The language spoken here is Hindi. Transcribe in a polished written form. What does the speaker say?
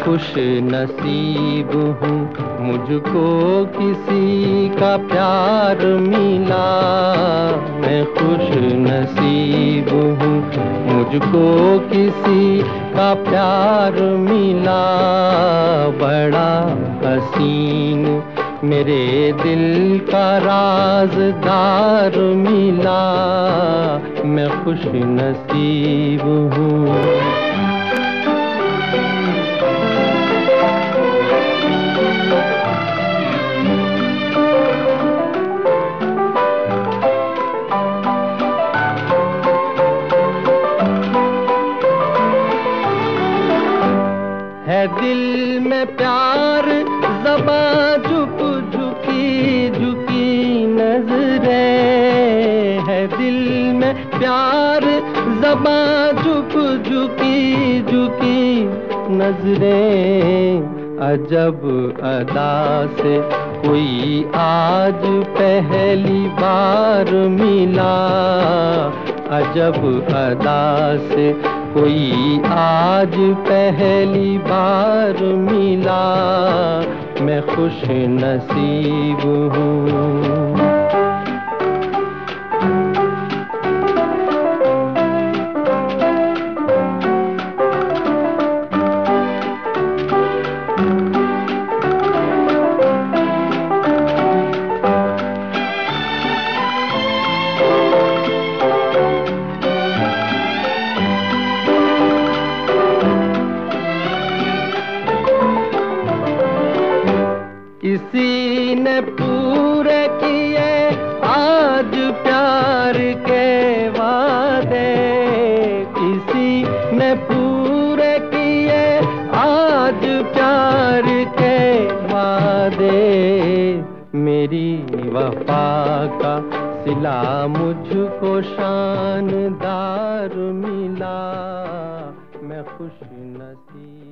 खुश नसीब हूँ, मुझको किसी का प्यार मिला। मैं खुश नसीब हूँ, मुझको किसी का प्यार मिला। बड़ा हसीन मेरे दिल का राज़दार मिला। मैं खुश नसीब हूँ। है दिल में प्यार ज़बां झुक झुकी झुकी नजरें। है दिल में प्यार ज़बां झुक झुकी झुकी नजरें। अजब अदा से कोई आज पहली बार मिला। अजब अदा से कोई आज पहली बार मिला। मैं खुश नसीब हूँ। किसी ने पूरे किए आज प्यार के वादे। किसी ने पूरे किए आज प्यार के वादे। मेरी वफा का सिला मुझको शानदार मिला। मैं खुश नसीब